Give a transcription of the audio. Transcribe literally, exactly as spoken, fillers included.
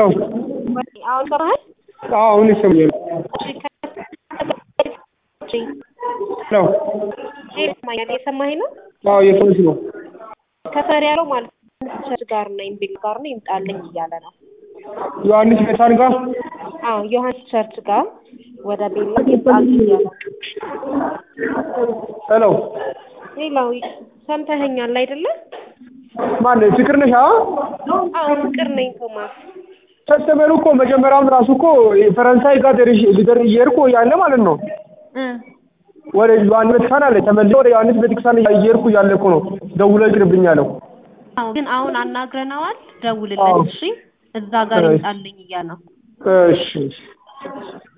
ሄሎ አሁን ሰማህ? አሁን ይሰማኛል። ሄሎ ይሰማኛል። የሰማኸኝ ነው? አዎ የሰማሁሽ ነው። ከሰር ያለው ማለት ቸርች ጋር ነው ኢምቢል ጋር ነው ይምጣልኝ እያለ ነው። ዮሐንስ ቤታን ጋር አዎ ዮሐንስ ቸርች ጋር ወደ ቤላ ይምጣልኝ እያለ ነው። ሄሎ ሌላው ሰምተኸኛል አይደለ? ማን ፍቅር ነሽ? አዎ ፍቅር ነኝ ቶማስ። ተሰበሩ እኮ መጀመሪያም ራሱ እኮ ፈረንሳይ ጋር ደርሽ ሊደር እየሄድኩ ያለ ማለት ነው። እ ወደ ዮሐንስ ቤተክርስቲያን አለ ተመልሶ ወደ ዮሐንስ ቤተክርስቲያን እየሄድኩ ያለ እኮ ነው ደውሎ ይቅርብኛለሁ። አዎ ግን አሁን አናግረናዋል። ደውልለት እሺ። እዛ ጋር ይምጣልኝ እያለ ነው። እሺ